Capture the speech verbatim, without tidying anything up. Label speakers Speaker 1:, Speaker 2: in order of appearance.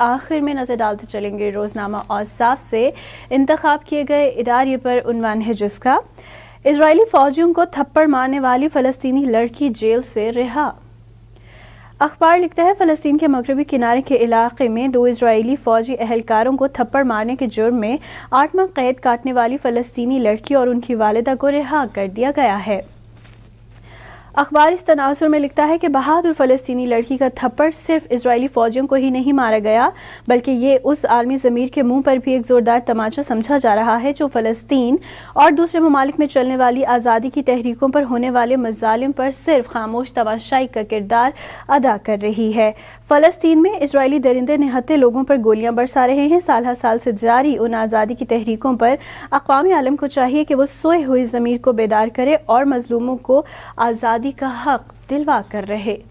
Speaker 1: آخر میں نظر ڈالتے چلیں گے روزنامہ اوصاف سے انتخاب کیے گئے ادارے پر عنوان ہے جس کا اسرائیلی فوجیوں کو تھپڑ مارنے والی فلسطینی لڑکی جیل سے رہا۔ اخبار لکھتا ہے فلسطین کے مغربی کنارے کے علاقے میں دو اسرائیلی فوجی اہلکاروں کو تھپڑ مارنے کے جرم میں آٹھ ماہ قید کاٹنے والی فلسطینی لڑکی اور ان کی والدہ کو رہا کر دیا گیا ہے۔ اخبار اس تناظر میں لکھتا ہے کہ بہادر فلسطینی لڑکی کا تھپڑ صرف اسرائیلی فوجیوں کو ہی نہیں مارا گیا بلکہ یہ اس عالمی ضمیر کے منہ پر بھی ایک زوردار تماچا سمجھا جا رہا ہے جو فلسطین اور دوسرے ممالک میں چلنے والی آزادی کی تحریکوں پر ہونے والے مظالم پر صرف خاموش تماشائی کا کردار ادا کر رہی ہے۔ فلسطین میں اسرائیلی درندے نہتے لوگوں پر گولیاں برسا رہے ہیں۔ سال ہر سال سے جاری ان آزادی کی تحریکوں پر اقوام عالم کو چاہیے کہ وہ سوئے ہوئے ضمیر کو بیدار کرے اور مظلوموں کو آزادی کا حق دلوا کر رہے۔